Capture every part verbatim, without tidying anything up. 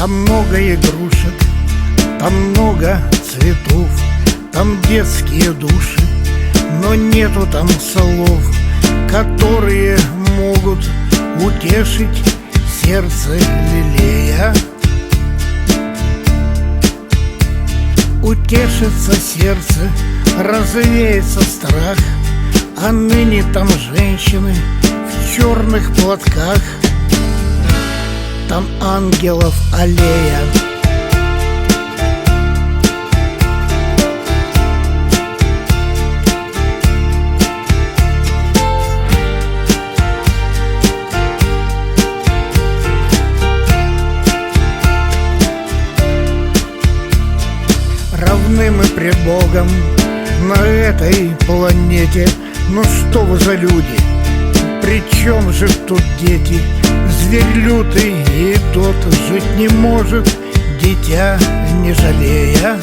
Там много игрушек, там много цветов, там детские души, но нету там слов, которые могут утешить сердце лелея. Утешится сердце, развеется страх, а ныне там женщины в черных платках. Там ангелов аллея. Равны мы пред Богом на этой планете. Ну что вы за люди? При чем же тут дети? Зверь лютый и тот жить не может, дитя не жалея.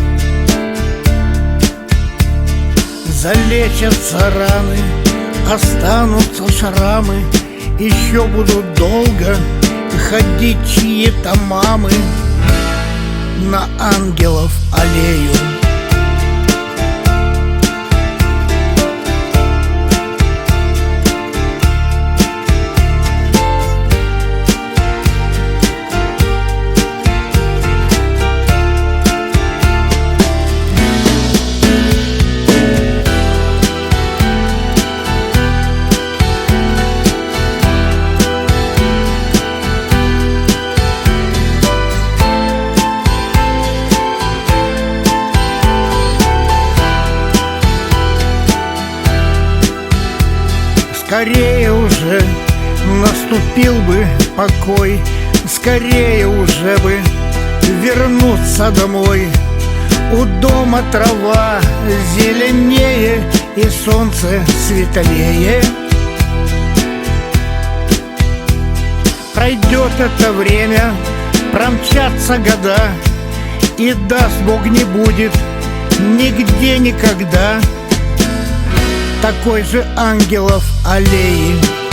Залечатся раны, останутся шрамы, еще будут долго ходить чьи-то мамы на ангелов аллею. Скорее уже наступил бы покой, скорее уже бы вернуться домой. У дома трава зеленее и солнце светлее. Пройдет это время, промчатся года, и даст Бог не будет нигде никогда такой же ангелов аллеи.